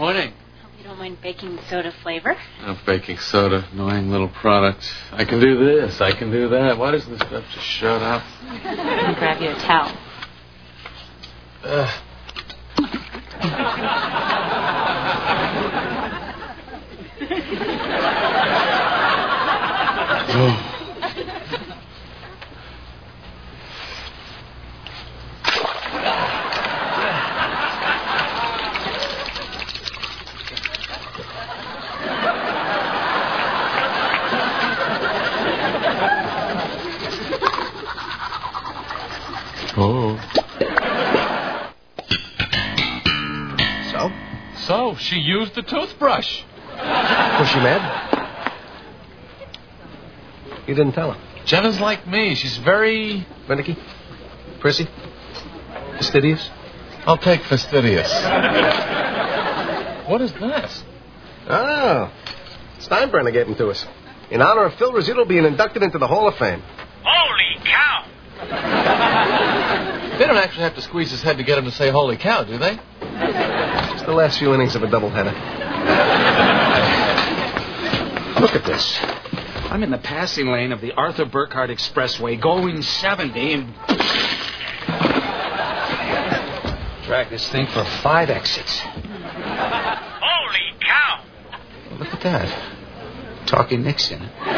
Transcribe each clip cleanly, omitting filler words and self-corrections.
Morning. Hope you don't mind baking soda flavor. Oh, baking soda, annoying little product. I can do this, I can do that. Why doesn't this stuff just shut up? Let me grab you a towel. Oh. So, she used the toothbrush. Was she mad? You didn't tell her. Jenna's like me. She's very... Finicky? Prissy? Fastidious? I'll take fastidious. What is that? Oh, Steinbrenner gave them to us. In honor of Phil Rizzuto being inducted into the Hall of Fame. Holy cow! They don't actually have to squeeze his head to get him to say holy cow, do they? It's the last few innings of a doubleheader. Look at this. I'm in the passing lane of the Arthur Burkhardt Expressway going 70 and... Drag this thing for 5 exits. Holy cow! Well, look at that. Talking Nixon.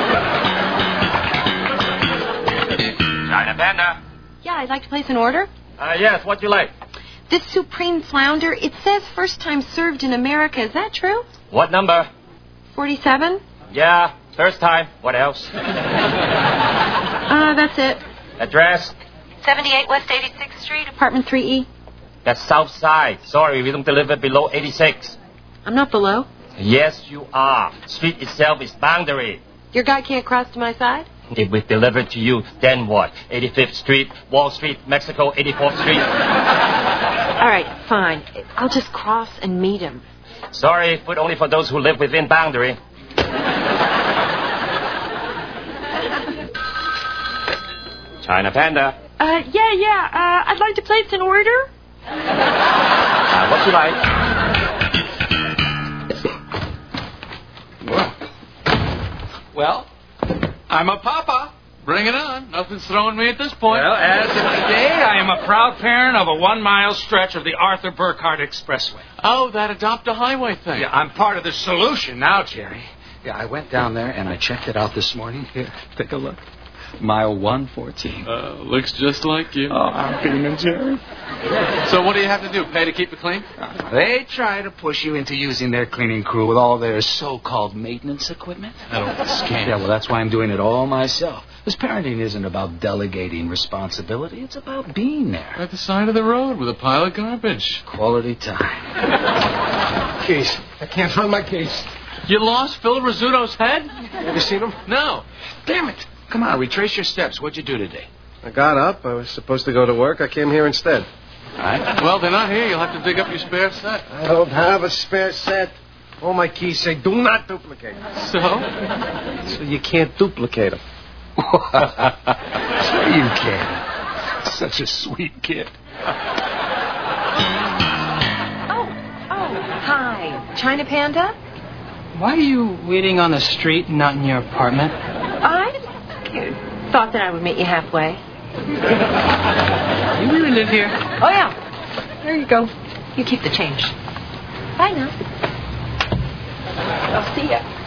China Panda. Yeah, I'd like to place an order. Yes, what you like? This supreme flounder, it says first time served in America. Is that true? What number? 47? Yeah, first time. What else? That's it. Address? 78 West 86th Street, apartment 3E. That's south side. Sorry, we don't deliver below 86. I'm not below. Yes, you are. Street itself is boundary. Your guy can't cross to my side? If we deliver to you, then what? 85th Street, Wall Street, Mexico, 84th Street? All right, fine. I'll just cross and meet him. Sorry, but only for those who live within boundary. China Panda. Yeah. I'd like to place an order. What you like? Well, I'm a papa. Bring it on. Nothing's throwing me at this point. Well, as of today, I am a proud parent of a 1-mile stretch of the Arthur Burkhardt Expressway. Oh, that adopt a highway thing. Yeah, I'm part of the solution now, Jerry. Yeah, I went down there and I checked it out this morning. Here, take a look. Mile 114. Looks just like you. Oh, I'm beaming, Jerry. So what do you have to do? Pay to keep it clean? They try to push you into using their cleaning crew with all their so-called maintenance equipment. That'll scam. Yeah, well, that's why I'm doing it all myself. This parenting isn't about delegating responsibility. It's about being there. At the side of the road with a pile of garbage. Quality time. Keys. I can't find my keys. You lost Phil Rizzuto's head? Have you seen him? No. Damn it. Come on, retrace your steps. What'd you do today? I got up. I was supposed to go to work. I came here instead. All right. Well, they're not here. You'll have to dig up your spare set. I don't have a spare set. All my keys say do not duplicate. So? So you can't duplicate them. Sure you can. Such a sweet kid. Oh, hi. China Panda? Why are you waiting on the street and not in your apartment? I thought that I would meet you halfway. You really live here? Oh, yeah. There you go. You keep the change. Bye now. I'll see ya.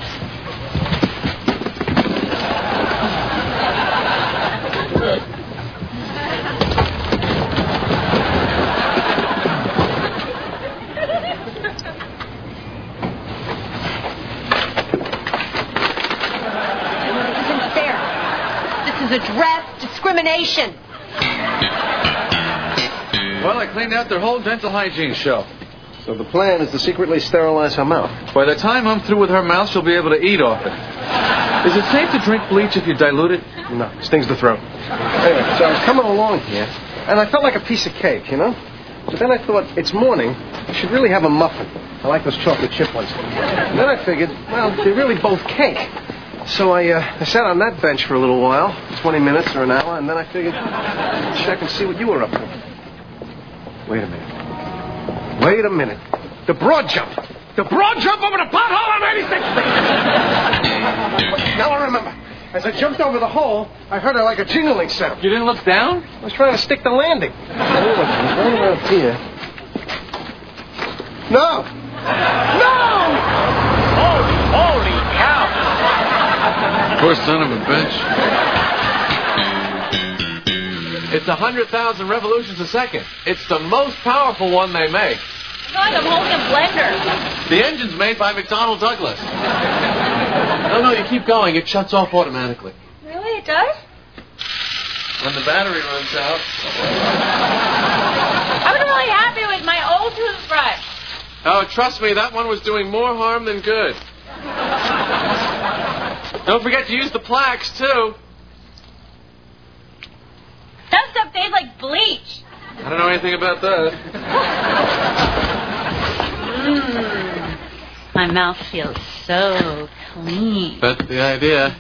Address discrimination. Well, I cleaned out their whole dental hygiene show. So the plan is to secretly sterilize her mouth. By the time I'm through with her mouth, she'll be able to eat off it. Is it safe to drink bleach if you dilute it? No, stings the throat. Anyway, so I was coming along here, and I felt like a piece of cake, you know? But then I thought, it's morning, I should really have a muffin. I like those chocolate chip ones. And then I figured, well, they're really both cake. So I sat on that bench for a little while, 20 minutes or an hour, and then I figured, check and see what you were up to. Wait a minute. The broad jump. The broad jump over the pothole on 86th Street. Now I remember. As I jumped over the hole, I heard like a jingling sound. You didn't look down? I was trying to stick the landing. Right around here. No! Oh, holy cow! Poor son of a bitch. It's 100,000 revolutions a second. It's the most powerful one they make. I feel like I'm holding a blender. The engine's made by McDonnell Douglas. No, you keep going. It shuts off automatically. Really? It does? When the battery runs out. I was really happy with my old toothbrush. Oh, trust me, that one was doing more harm than good. Don't forget to use the plaques, too. That stuff tastes like bleach. I don't know anything about that. My mouth feels so clean. That's the idea.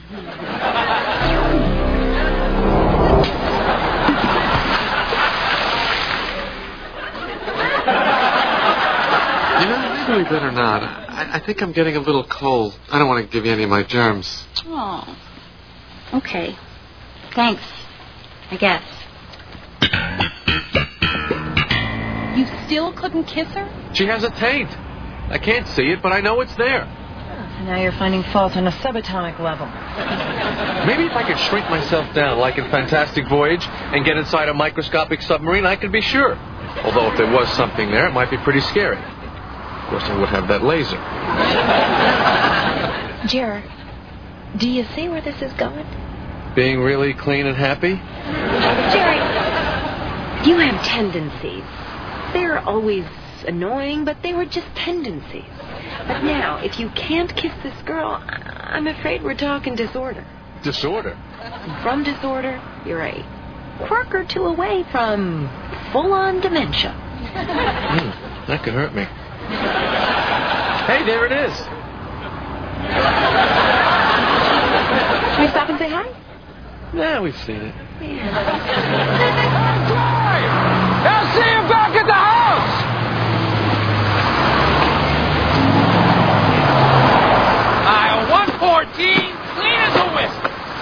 You know, maybe we better not. I think I'm getting a little cold. I don't want to give you any of my germs. Oh. Okay. Thanks. I guess. You still couldn't kiss her? She has a taint. I can't see it, but I know it's there. So now you're finding fault on a subatomic level. Maybe if I could shrink myself down like in Fantastic Voyage and get inside a microscopic submarine, I could be sure. Although if there was something there, it might be pretty scary. Of course, I would have that laser. Jer, do you see where this is going? Being really clean and happy? Jerry, you have tendencies. They're always annoying, but they were just tendencies. But now, if you can't kiss this girl, I'm afraid we're talking disorder. Disorder? And from disorder, you're a quirk or two away from full-on dementia. That could hurt me. Hey, there it is. Can we stop and say hi? Yeah, we've seen it. I'll see you back at the house! Aisle 114, clean as a whistle.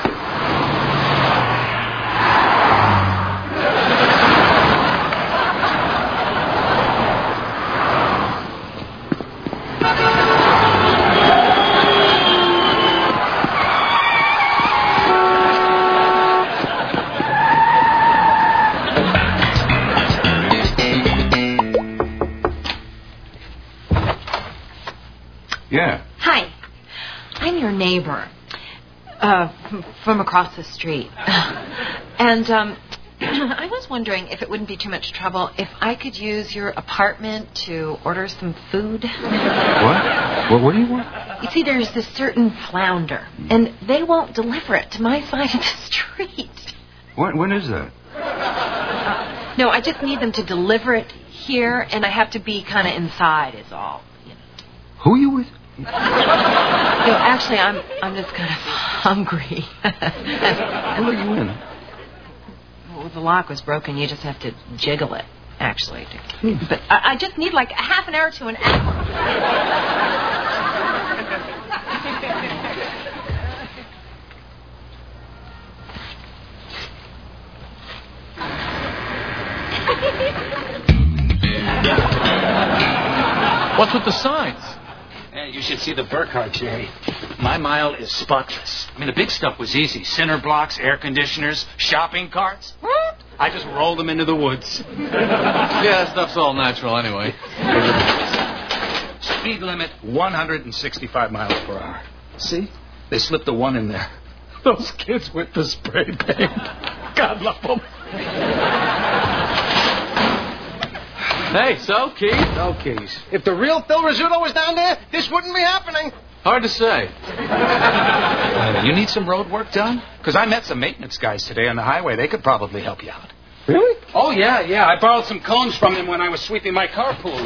Yeah. Hi. I'm your neighbor. From across the street. And, I was wondering if it wouldn't be too much trouble if I could use your apartment to order some food. What? What do you want? You see, there's this certain flounder, and they won't deliver it to my side of the street. When is that? No, I just need them to deliver it here, and I have to be kind of inside is all. You know. Who are you with? No, actually, I'm just kind of hungry. Who are you in? Well, the lock was broken. You just have to jiggle it, actually. But I just need like a half an hour to an hour. What's with the signs? Hey, you should see the Burkhardt, Jerry. My mile is spotless. I mean, the big stuff was easy. Cinder blocks, air conditioners, shopping carts. I just rolled them into the woods. Yeah, that stuff's all natural anyway. Speed limit, 165 miles per hour. See? They slipped the one in there. Those kids with the spray paint. God love them. Hey, so, Keith? No, Keys. If the real Phil Rizzuto was down there, this wouldn't be happening. Hard to say. You need some road work done? Because I met some maintenance guys today on the highway. They could probably help you out. Really? Oh, yeah. I borrowed some cones from them when I was sweeping my carpool.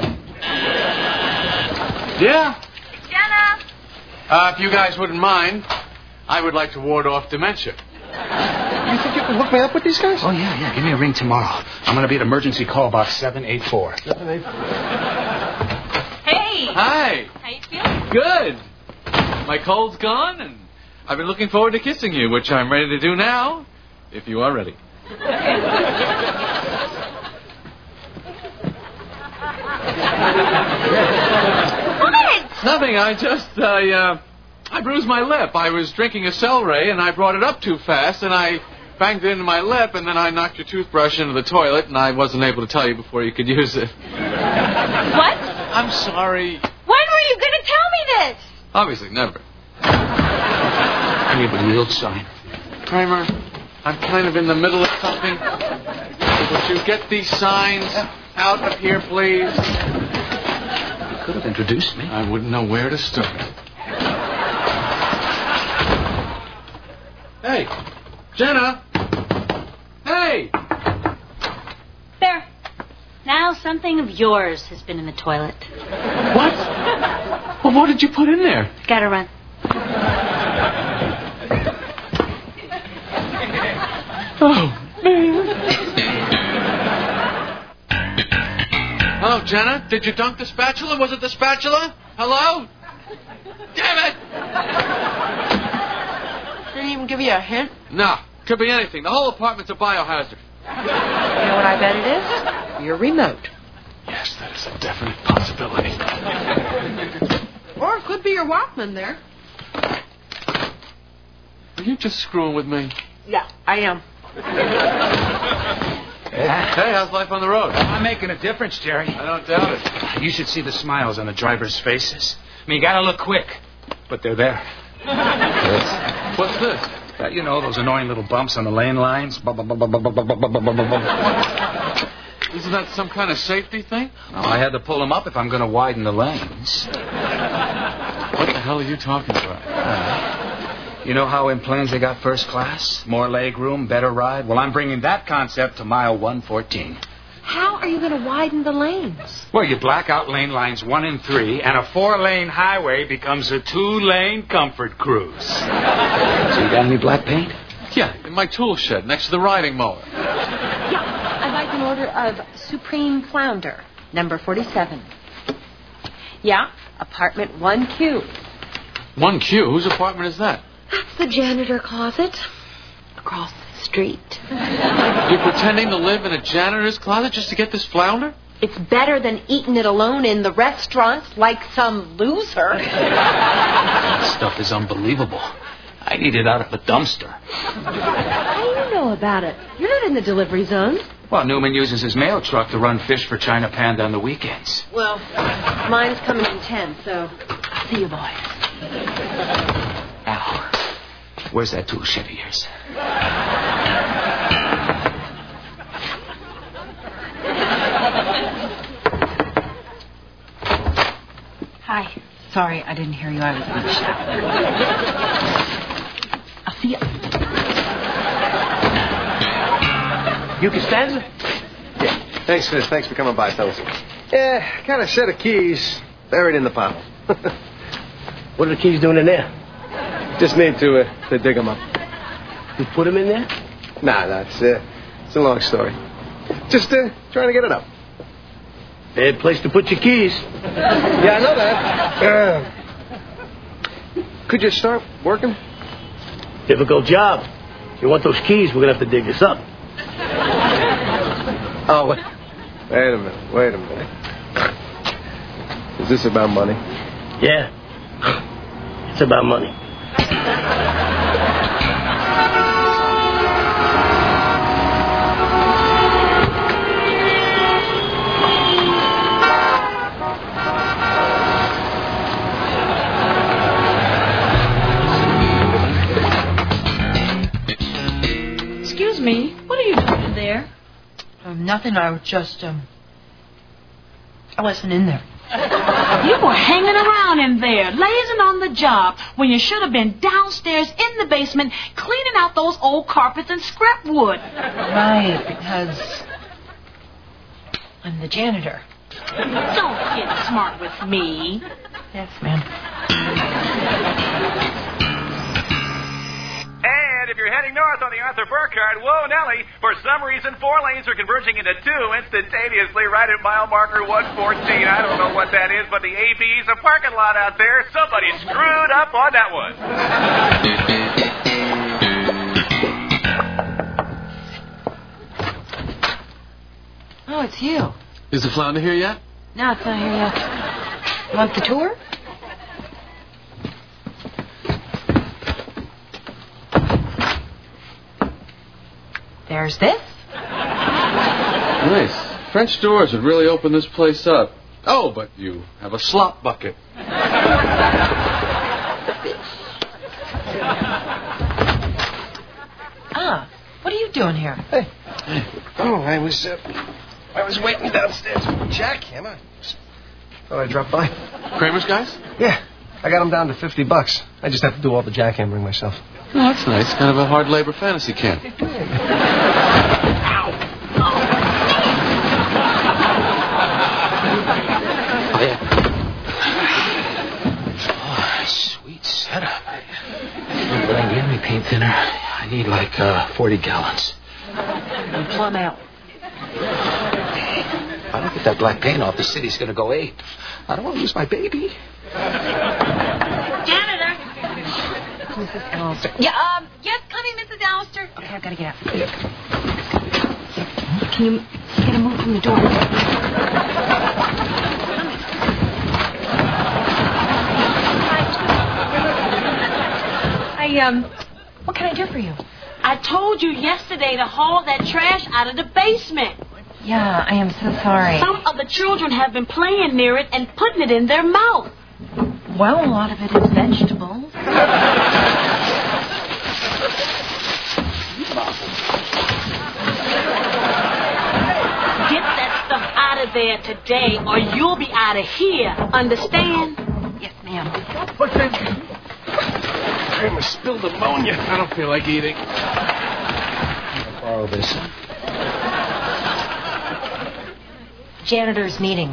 Yeah? Jenna! If you guys wouldn't mind, I would like to ward off dementia. You think you can hook me up with these guys? Oh, yeah. Give me a ring tomorrow. I'm going to be at emergency call box 784. Hey, Hi. Hi. How you feeling? Good. My cold's gone, and I've been looking forward to kissing you, which I'm ready to do now, if you are ready. What? Nothing. I bruised my lip. I was drinking a celery, and I brought it up too fast, and I banged it into my lip, and then I knocked your toothbrush into the toilet, and I wasn't able to tell you before you could use it. What? I'm sorry. When were you going to tell me this? Obviously, never. I need a yield sign. Kramer, I'm kind of in the middle of something. Would you get these signs out of here, please? You could have introduced me. I wouldn't know where to start. Hey, Jenna! Hey! There. Now something of yours has been in the toilet. What? Well, what did you put in there? Gotta run. Oh, man. Hello, Jenna. Did you dunk the spatula? Was it the spatula? Hello? Damn it! Didn't even give you a hint. No. Could be anything. The whole apartment's a biohazard. You know what I bet it is? Your remote. Yes, that is a definite possibility. Or it could be your Walkman there. Are you just screwing with me? Yeah, I am. Hey, how's life on the road? I'm making a difference, Jerry. I don't doubt it. You should see the smiles on the drivers' faces. I mean, you gotta look quick, but they're there. What's this? You know, those annoying little bumps on the lane lines. Isn't that some kind of safety thing? No, I had to pull them up if I'm going to widen the lanes. What the hell are you talking about? You know how in planes they got first class? More leg room, better ride? Well, I'm bringing that concept to mile 114. How are you going to widen the lanes? Well, you black out lane lines 1 and 3, and a 4-lane highway becomes a 2-lane comfort cruise. So you got any black paint? Yeah, in my tool shed next to the riding mower. Yeah, I'd like an order of Supreme Flounder, number 47. Yeah, apartment 1Q. 1Q? Whose apartment is that? That's the janitor closet. Across the street. You're pretending to live in a janitor's closet just to get this flounder? It's better than eating it alone in the restaurant like some loser. That stuff is unbelievable. I need it out of a dumpster. How do you know about it? You're not in the delivery zone. Well, Newman uses his mail truck to run fish for China Panda on the weekends. Well, mine's coming in 10, so I'll see you boys. Al, where's that tool shed of yours? Hi. Sorry, I didn't hear you. I was in the shower. I'll see you. You Costanza? Yeah. Thanks for coming by, fellas. Yeah, got a set of keys buried in the pile. What are the keys doing in there? Just need to dig them up. You put them in there? Nah, it's a long story. Just trying to get it up. Bad place to put your keys. Yeah, I know that. Could you start working? Difficult job. If you want those keys, we're going to have to dig this up. Oh, wait a minute. Is this about money? Yeah. It's about money. Excuse me, what are you doing in there? Nothing, I was just, I wasn't in there. You were hanging around in there, lazing on the job, when you should have been downstairs in the basement cleaning out those old carpets and scrap wood. Right, because I'm the janitor. Don't get smart with me. Yes, ma'am. And if you're heading north on the Arthur Burkhardt, whoa, Nelly. For some reason, 4 lanes are converging into 2 instantaneously right at mile marker 114. I don't know what that is, but the AB's a parking lot out there. Somebody screwed up on that one. Oh, it's you. Is the flounder here yet? No, it's not here yet. Want the tour? There's this. Nice. French doors would really open this place up. Oh, but you have a slop bucket. What are you doing here? Hey. Oh, I was waiting downstairs for jackhammer. Thought I'd drop by. Kramer's guys? Yeah. I got them down to $50. I just have to do all the jackhammering myself. Oh, that's nice. Kind of a hard labor fantasy camp. Oh, sweet setup. But I'm getting me paint thinner. I need like 40 gallons. I'm plumb out. If I don't get that black paint off, the city's going to go ape. I don't want to lose my baby. Janitor! Mrs. Allister. Yeah, yes, coming, Mrs. Allister. Okay, I've got to get out. Can you get a move from the door? What can I do for you? I told you yesterday to haul that trash out of the basement. Yeah, I am so sorry. Some of the children have been playing near it and putting it in their mouth. Well, a lot of it is vegetables. Get that stuff out of there today or you'll be out of here. Understand? Yes, ma'am. What's that? Kramer spilled ammonia. I don't feel like eating. I'll borrow this. Janitor's meeting. So,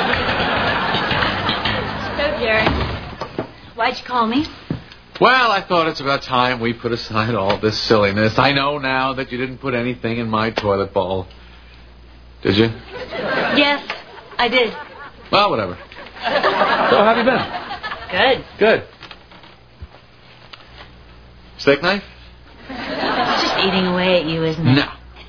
Jerry, why'd you call me? Well, I thought it's about time we put aside all this silliness. I know now that you didn't put anything in my toilet bowl. Did you? Yes, I did. Well, whatever. So, how have you been? Good. Good. Steak knife? It's just eating away at you, isn't it? No.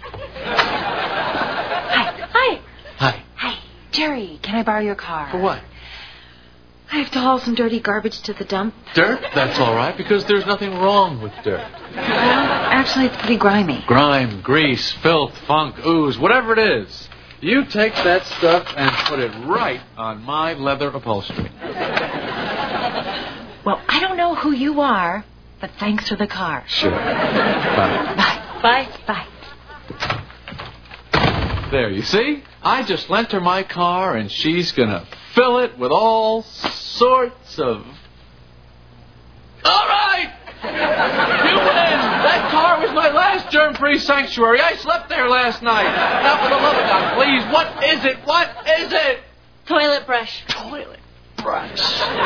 Hi. Hi. Hi. Jerry, can I borrow your car? For what? I have to haul some dirty garbage to the dump. Dirt? That's all right, because there's nothing wrong with dirt. Well, actually, it's pretty grimy. Grime, grease, filth, funk, ooze, whatever it is. You take that stuff and put it right on my leather upholstery. Well, I don't know who you are, but thanks for the car. Sure. Bye. Bye. Bye. There, you see? I just lent her my car, and she's gonna fill it with all sorts of... All right! You win! That car was my last germ-free sanctuary. I slept there last night. Now, for the love of God, please, what is it? What is it? Toilet brush. Toilet brush.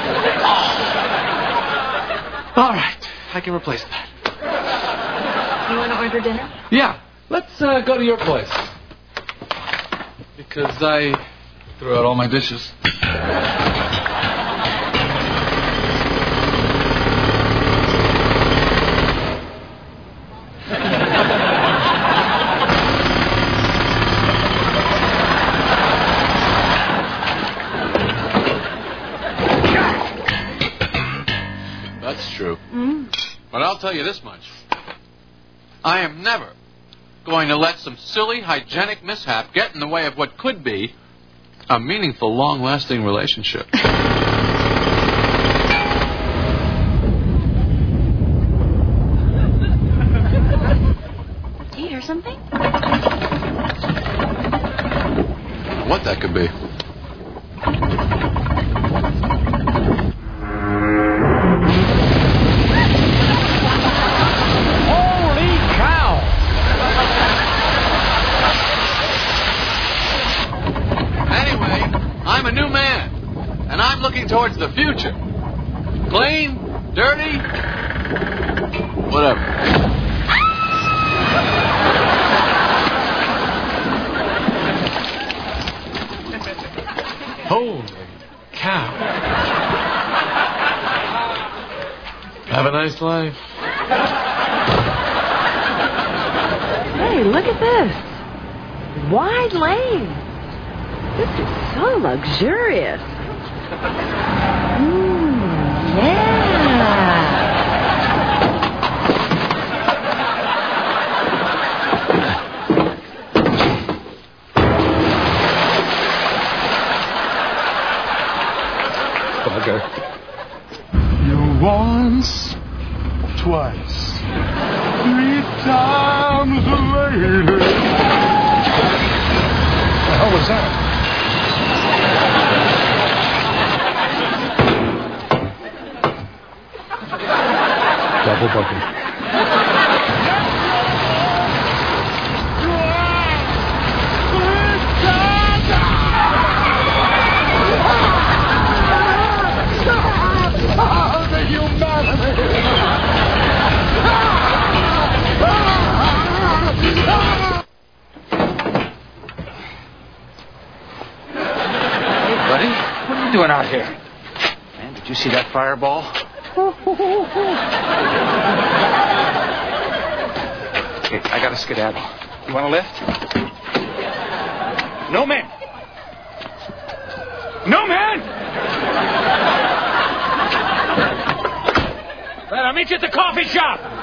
Oh. All right, I can replace that. You want to order dinner? Yeah, let's go to your place. Because I threw out all my dishes. That's true. But I'll tell you this much. I am never going to let some silly hygienic mishap get in the way of what could be a meaningful, long-lasting relationship. Do you hear something? What that could be. I'm a new man, and I'm looking towards the future. Clean, dirty, whatever. Holy cow. Have a nice life. Hey, look at this. Wide lane. This is so luxurious. Yeah. Bugger. You once, twice, 3 times a lady. What the hell was that? Double bugger. The humanity! Hey, buddy. What are you doing out here? Man, did you see that fireball? Okay, I got a skedaddle. You want a lift? No, man! No, man! I'll meet you at the coffee shop.